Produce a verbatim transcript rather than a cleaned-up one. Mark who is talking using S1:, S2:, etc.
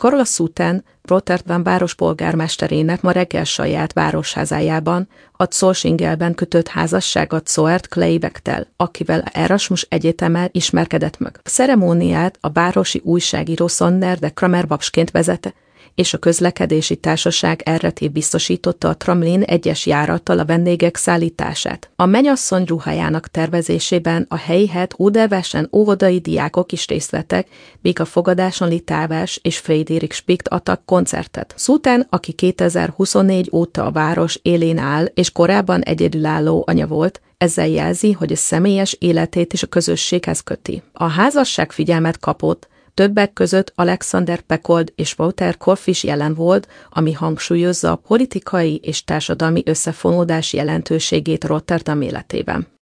S1: Carola Schouten, Rotterdam város polgármesterének ma reggel saját városházájában a Zolsingelben kötött házasságot Zoert Kleibektel, akivel Erasmus Egyetemmel ismerkedett meg. A ceremóniát a városi újságíró Sonder de Kramer-Baksként vezette, és a közlekedési társaság erre biztosította a Tramlin egyes járattal a vendégek szállítását. A mennyasszony ruhájának tervezésében a helyi het ódervesen óvodai diákok is részt vettek, míg a fogadáson Litávás és Frédéric Spicht adtak koncertet. Schouten, aki kétezer-huszonnégy óta a város élén áll, és korábban egyedülálló anya volt, ezzel jelzi, hogy a személyes életét is a közösséghez köti. A házasság figyelmet kapott, többek között Alexander Peckold és Wouter Korff is jelen volt, ami hangsúlyozza a politikai és társadalmi összefonódás jelentőségét Rotterdam életében.